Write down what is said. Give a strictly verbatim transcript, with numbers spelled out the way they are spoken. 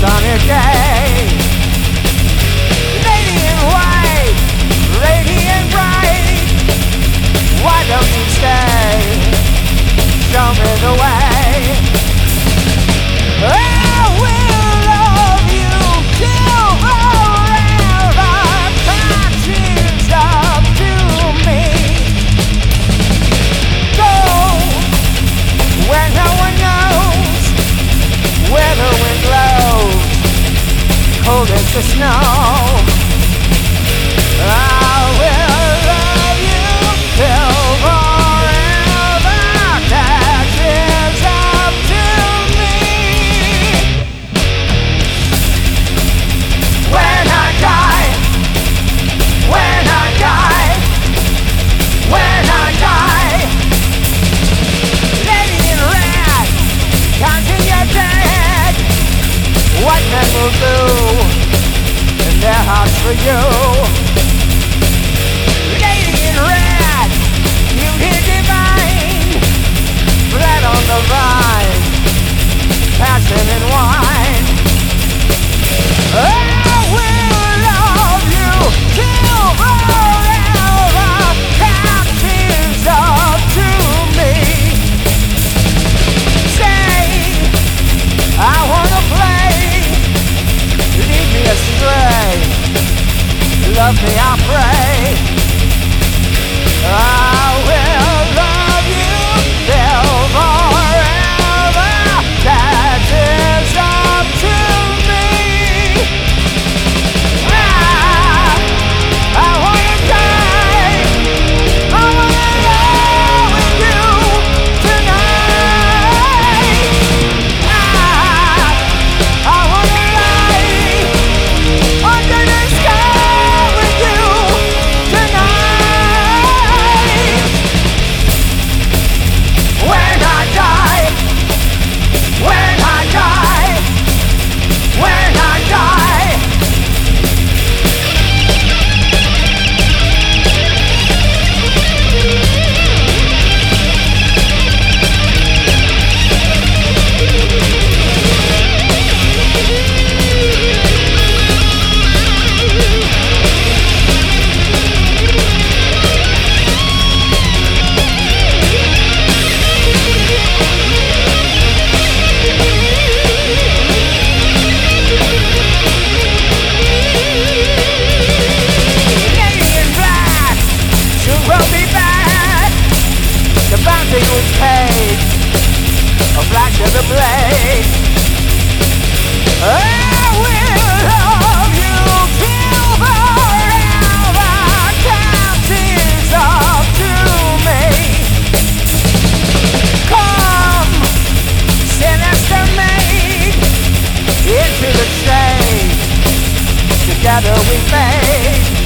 sunny day. Lady in white, radiant bright, why don't you stay? Show me the way. I will love you till forever. Touches up to me. Go where no one knows, where the wind blows, cold as the snow. I will love you till forever. Catches up to me. When I die, when I die, when I die, lady in red, counting your dead. What men will do in their hearts for you? Lady in red, beauty divine, bread on the vine, passion and wine. I will love you till forever. Captives up to me. Say, I wanna play. Lead me astray. Love me, I pray. I will love you till forever. That is up to me. Ah, I wanna die. I wanna lie with you tonight. Ah, I wanna lie under the sky with you tonight. When I die, when I die, when I die. Lady in black, she wrote me back. The bounty was paid, a flash of the blade. I will love you till forever. Captives up to me. Come, sinister maid, into the shade. Together we fade.